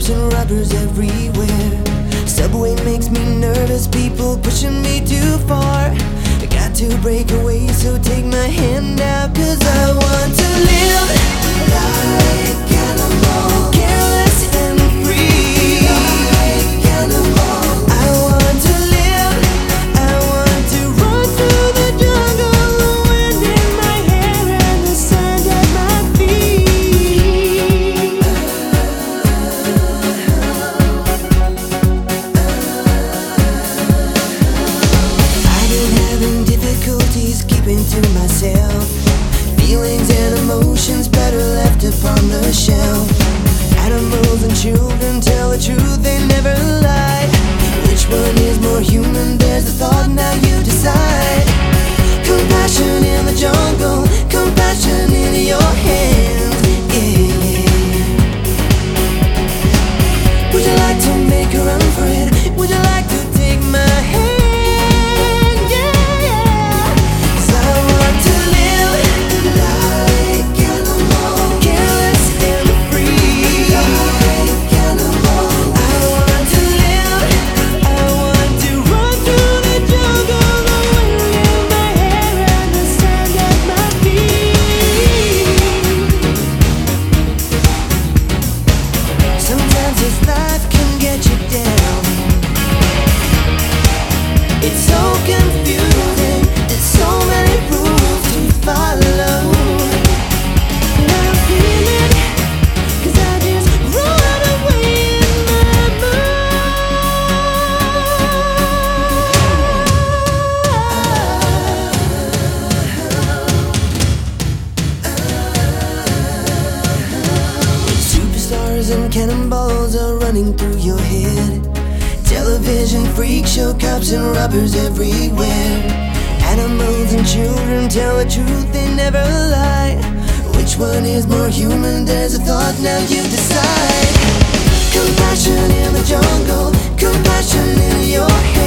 cops and robbers everywhere. Subway makes me nervous, people pushing me too far. I got to break away, so take my hand out, 'cause I want to live like animal, careless and free. Like animal, I want to live, I want to run through the jungle, the wind in my hair and the sand at my feet. I've been having difficulties keeping to myself. Feelings and emotions better left upon the shelf. Animals and children tell the truth, they never lie. Which one is more human? There's a thought, now you decide. Compassion in the jungle, compassion in your hands, yeah. Would you like to make a run for it? Would you like to take my hand? Yeah. 'Cause I want to live like animal, careless and free. Like animal, I want to live, I want to run through the jungle, the wind in my hair and the sand at my feet. Sometimes this life can get you down. It's so confusing, there's so many rules to follow. And I feel it, 'cause I just run away in my mind. Superstars and cannonballs are running through your head. Television, freak show, cops and robbers everywhere. Animals and children tell the truth, they never lie. Which one is more human? There's a thought, now you decide. Compassion in the jungle, compassion in your head.